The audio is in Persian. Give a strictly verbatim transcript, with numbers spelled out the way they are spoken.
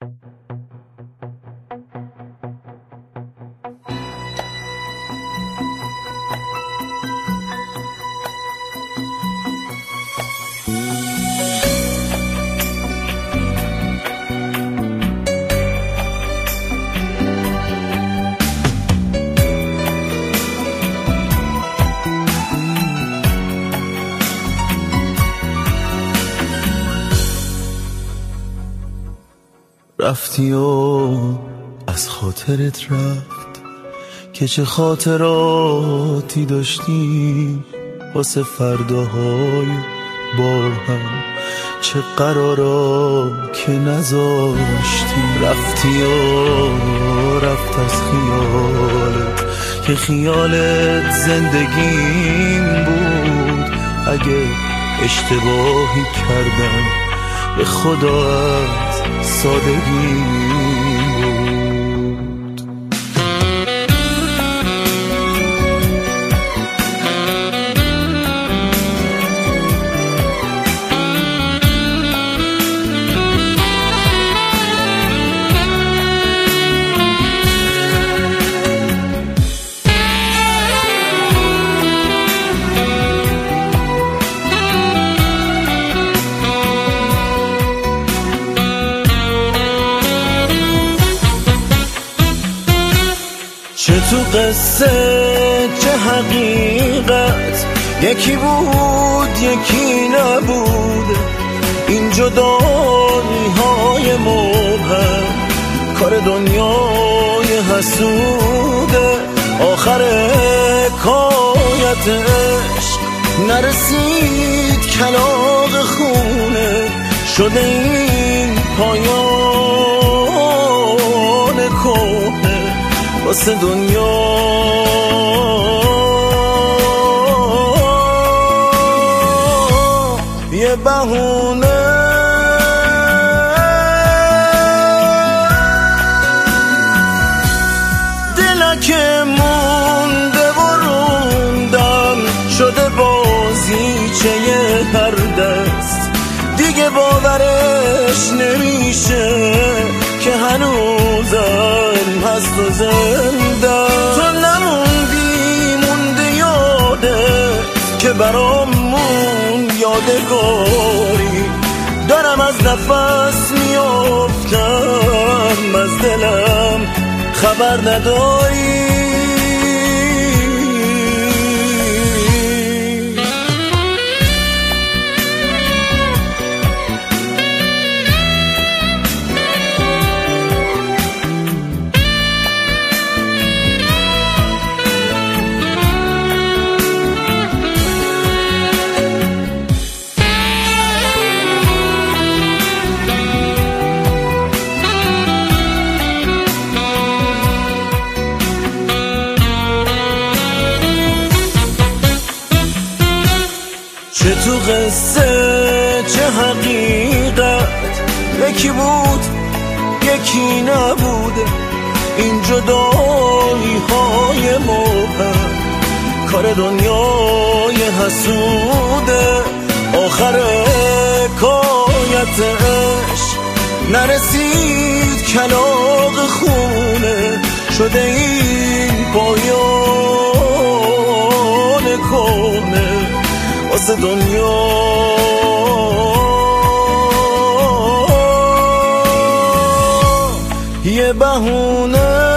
رفتی و از خاطرت رفت که چه خاطراتی داشتی واسه فرداهای با هم، چه قرارا که نذاشتی. رفتی و رفت از خیالت که خیالت زندگیم بود. اگه اشتباهی کردم به خدا از سادگی بود. چه تو قصه چه حقیقت، یکی بود یکی نبود. این جدایی های مبهم کار دنیای حسوده. آخر حکایت عشق نرسید کلاغ خونه، شده این پایان کهنه واسه دنیا. یه بهونه دلکه مونده و روندم شده بازیچه هر دست. دیگه باورش نمیشه که هنوزم هست و زنده. تو نموندی مونده یادت که برامون یادگاری. دارم از نفس میافتم از دلم خبر نداری. چه تو قصه چه حقیقت، یکی بود یکی نبود. این جدایی های مبهم کار دنیای حسوده. آخر حکایت عشق نرسید کلاغ خونه، شده این پایان کهنه واسه دنیا. یه بهونه